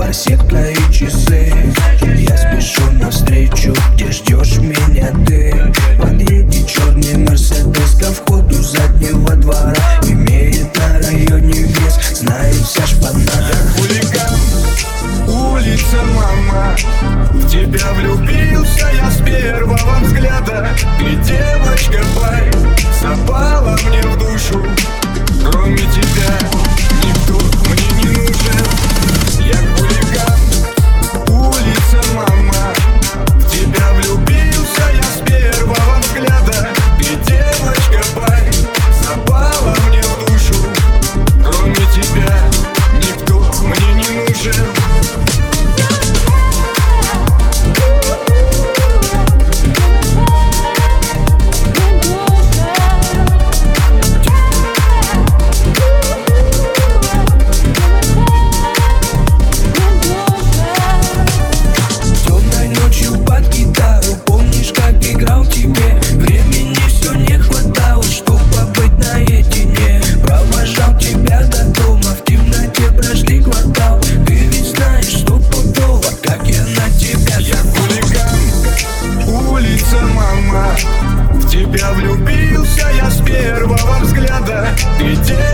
парсек твои часы. Я спешу навстречу, где ждешь меня ты. Подъедет черный мерседес ко входу заднего двора. Имеет на районе вес, знает вся шпана. Хулиган, улица, мама, в тебя влюбился я с первого взгляда. Ты девочка, бай, запала мне в душу. Кроме тебя никто мне не нужен. Я хулиган, улица, мама, в тебя влюбился я с первого взгляда. Ты девочка, бай, запала мне в душу. Кроме тебя никто мне не нужен. Мама, в тебя влюбился я с первого взгляда. Ты